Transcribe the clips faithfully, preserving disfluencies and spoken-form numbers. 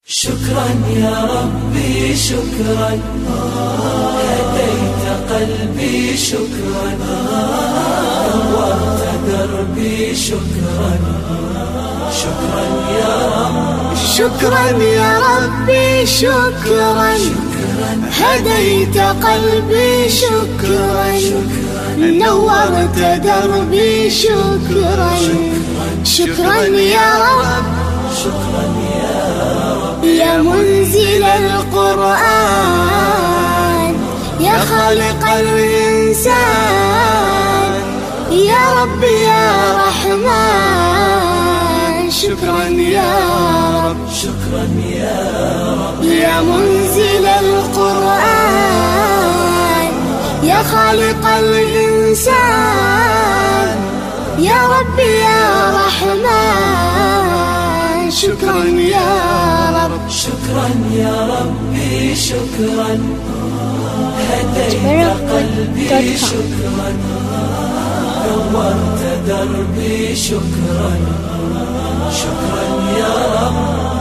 شكرا يا ربي شكرا، هديت قلبي شكرا، نورت دربي شكرا. شكرا يا رب، شكرا يا ربي شكرا، هديت قلبي شكرا، نورت دربي شكرا. شكرا يا رب، شكرا يا رب، يا منزل القرآن، يا خالق الإنسان، يا رب يا رحمن. شكرا يا رب، شكرا يا رب، يا منزل القرآن، يا خالق الإنسان، يا رب يا رحمن. شكرا يا رب، شكرا يا ربي شكرا، هديت قلبي شكرا، نورت دربي شكرا. شكرا يا رب،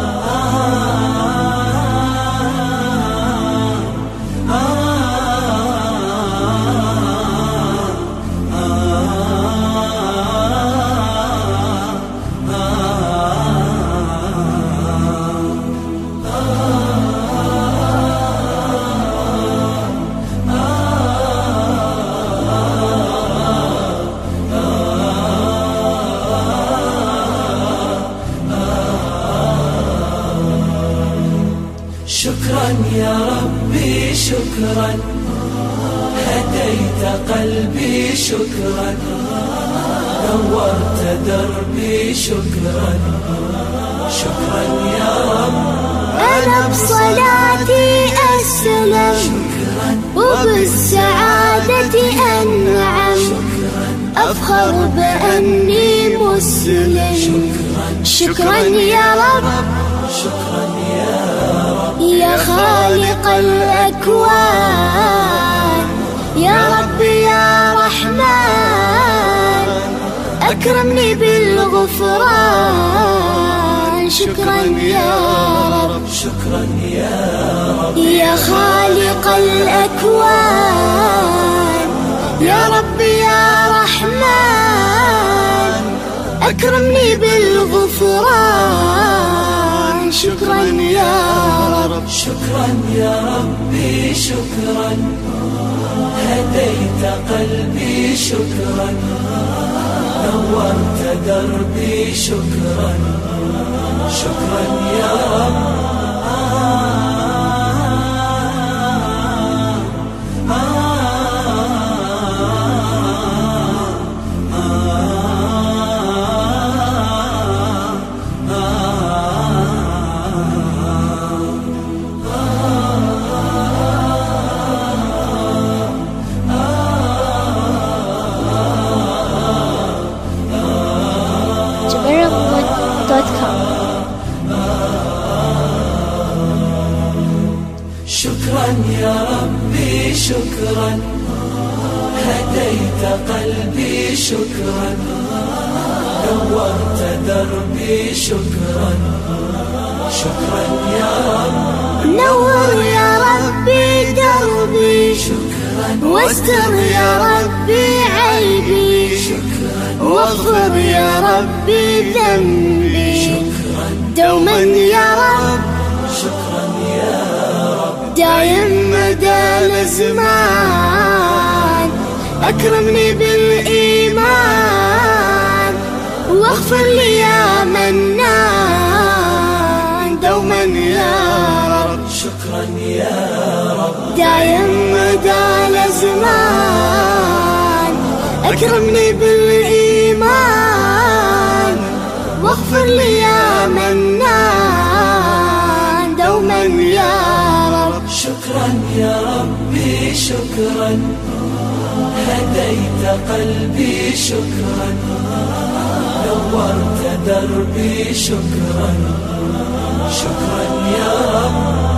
شكرا يا ربي شكرا، هديت قلبي شكرا، نورت دربي شكرا. شكرا يا رب، أنا بصلاتي أسلم، وبالسعادة أنعم، أفخر بأني مسلم. شكرا يا رب، شكرا يا رب، يا خالق الأكوان، يا رب يا رحمن، أكرمني بالغفران. شكرا يا رب، شكرا يا رب، يا خالق الأكوان، يا رب يا رحمن، أكرمني بالغفران. شكرا يا رب، شكرا يا ربي شكرا، هديت قلبي شكرا، نورت دربي شكرا. شكرا يا رب، شكرا يا ربي شكرا، هديت قلبي شكرا، نورت دربي شكرا. شكرا يا رب، نور يا ربي دربي، واستر يا ربي عيبي، واغفر يا ربي ذنبي دوما يا رب. شكرا يا رب، دايم مدى الزمان، أكرمني بالإيمان، واغفر لي يا منان دوما يا رب. شكرا يا رب، دايم مدى الزمان، أكرمني بالإيمان، واغفر لي يا منان دوما يا رب. شكرا يا ربي شكرا، هديت قلبي شكرا، نورت دربي شكرا. شكرا يا رب،